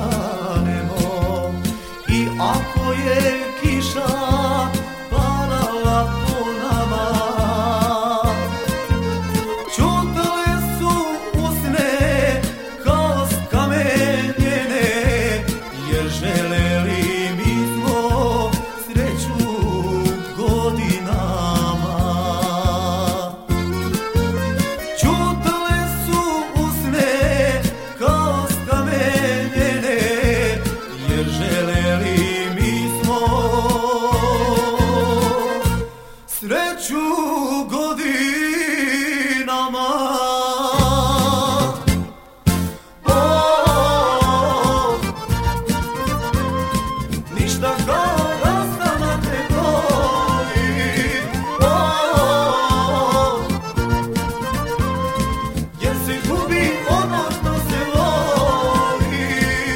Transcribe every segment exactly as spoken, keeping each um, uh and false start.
ostanemo. I ako je kiša padala po nama, ćutale su usne kao skamenjene, jer želeli mi smo sreću godinama. Ćutale su usne kao skamenjene, jer želeli mi smo sreću godinama. O, ništa kao rastanak ne boli, o, jer se gubi ono što se voli.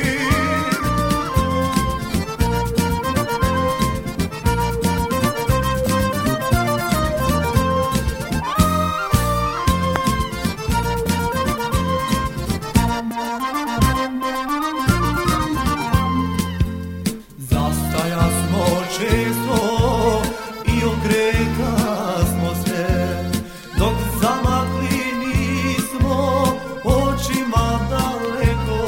Zastaja smo često i okretali smo se, dok zamakli nismo očima daleko.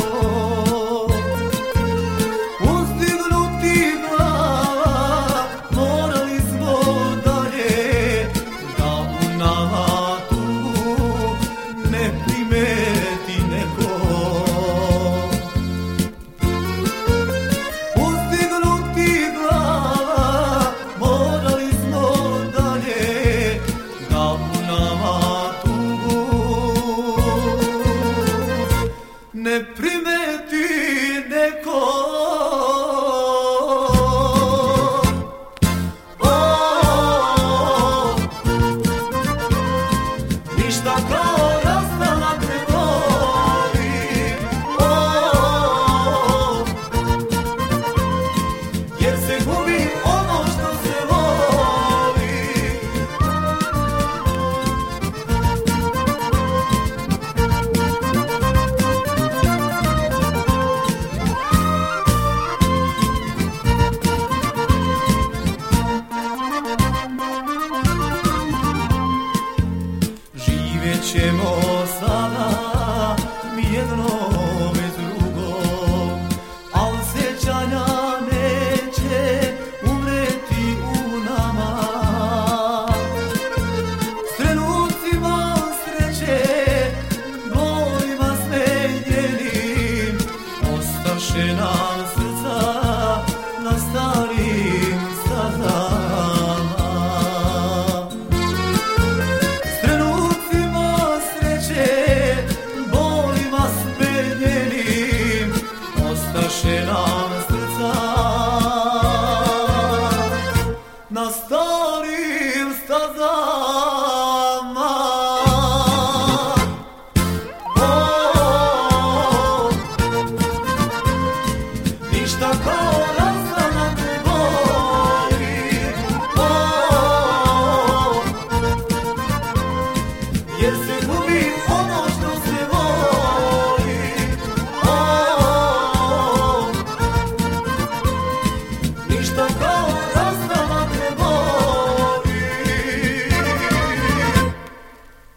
Uzdignuti glava morali smo dalje, da u nama tugu ne primeti neko. Uzdignuti glava morali smo dalje, da u nama tugu ne primeti neko. O, ništa kao rastanak ne boli, o, jer se gubi ono što se voli. Živjet ćemo sada mi jedno bez drugog, al sjećanja neće umreti u nama. S trenucima sreće, bolima smenjenim, ostaše nam srca na starim stazama. S trenucima sreće, bolima smenjenim, ostaše nam srca na starim stazama. O, ništa kao rastanak ne boli, o, jer se gubi ono što se voli. O, ništa kao